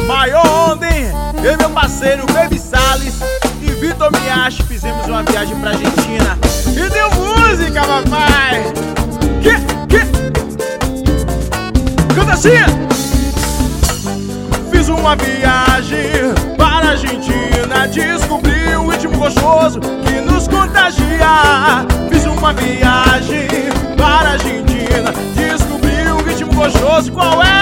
Maior ontem, eu e meu parceiro Baby Salles e Vitor Miyashi fizemos uma viagem pra Argentina. E deu música, papai! Canta assim! Fiz uma viagem para a Argentina, descobri um ritmo gostoso que nos contagia. Fiz uma viagem para a Argentina, descobri um ritmo gostoso, qual é?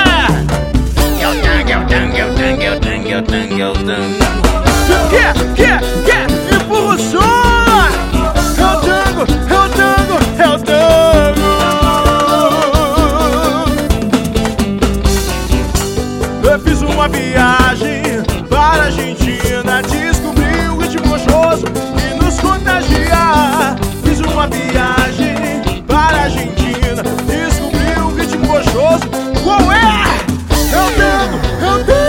Empurra o som! É o tango, é o tango, é o tango. Eu fiz uma viagem para a Argentina, descobri um ritmo gostoso que nos contagia. Fiz uma viagem para a Argentina, descobri um ritmo gostoso, qual é? É o tango, é o tango.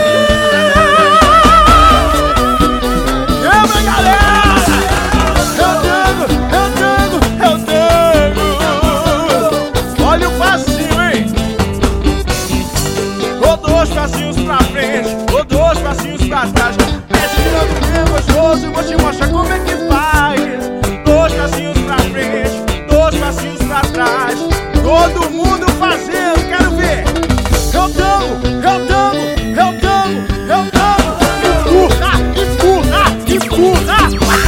Dois passinhos pra frente, ou dois passinhos pra trás. Mexendo bem gostoso, vou te mostrar como é que faz. Dois passinhos pra frente, dois passinhos pra trás. Todo mundo fazendo, quero ver. É o tango, é o tango, é o tango, é o tango. Empurra, empurra, empurra.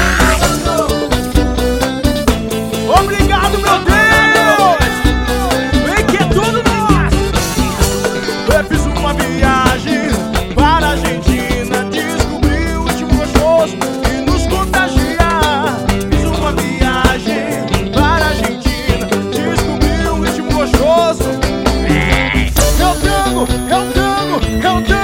Obrigado, meu Deus. Vem que é tudo nosso. Eu fiz uma viagem para a Argentina, descobri o ritmo gostoso que nos contagia. Fiz uma viagem para a Argentina, descobri um ritmo gostoso. É o tango, é o tango, é o tango.